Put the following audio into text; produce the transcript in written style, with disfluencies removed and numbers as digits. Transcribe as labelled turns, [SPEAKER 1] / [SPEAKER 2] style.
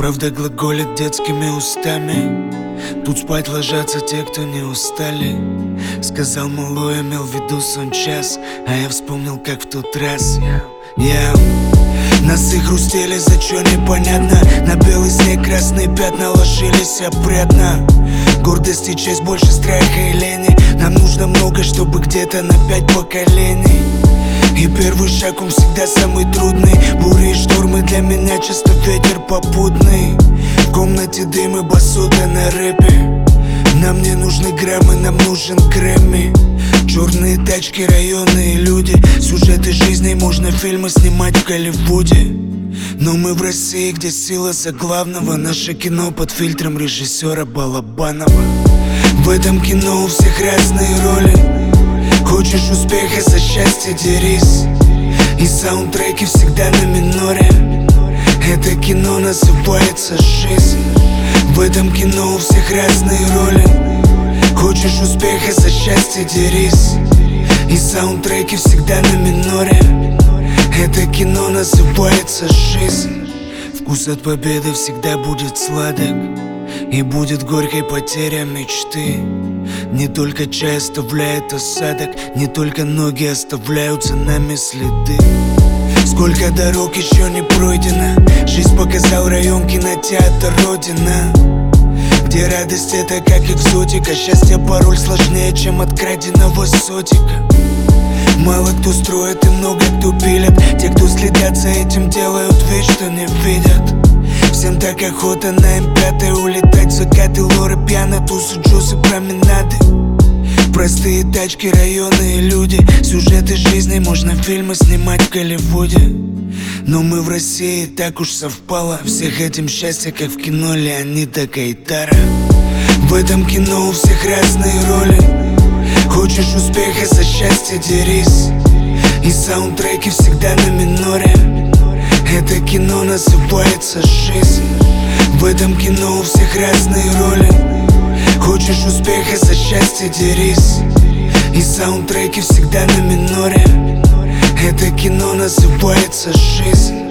[SPEAKER 1] Правда глаголит детскими устами. Тут спать ложатся те, кто не устали. Сказал малой, имел в виду сон час, а я вспомнил, как в тот раз носы хрустели, за чё непонятно. На белый снег красные пятна ложились опрятно. Гордость и честь больше страха и лени. Нам нужно много, чтобы где-то на 5 поколений. И первый шаг, он всегда самый трудный. Бури и штормы для меня часто ветер попутный. В комнате дым и басота на рэпе. Нам не нужны граммы, нам нужен Грэмми. Черные тачки, районы и люди. Сюжеты жизни, можно фильмы снимать в Голливуде. Но мы в России, где сила за главного. Наше кино под фильтром режиссера Балабанова. В этом кино у всех разные роли. Хочешь успеха, за счастье дерись. И саундтреки всегда на миноре. Это кино называется жизнь. В этом кино у всех разные роли. Хочешь успеха, за счастье дерись. И саундтреки всегда на миноре. Это кино называется жизнь. Вкус от победы всегда будет сладок. И будет горькой потеря мечты. Не только чай оставляет осадок, не только ноги оставляют за нами следы. Сколько дорог еще не пройдено. Жизнь показал район, кинотеатр, родина. Где радость это как экзотика. Счастье пароль сложнее, чем от краденого сотика. Мало кто строит и много кто пилит. Те, кто следят за этим, делают вид, что не видят. Всем так охота на М5 улетать в закаты, лоры, пьяно, тусы, джусы, променады. Простые тачки, районы и люди. Сюжеты жизни, можно фильмы снимать в Голливуде. Но мы в России, так уж совпало. Всех этим счастье, как в кино Леонида Гайдара. В этом кино у всех разные роли. Хочешь успеха, за счастье дерись. И саундтреки всегда на миноре. Это кино называется жизнь. В этом кино у всех разные роли. Хочешь успеха, за счастье дерись. И саундтреки всегда на миноре. Это кино называется жизнь.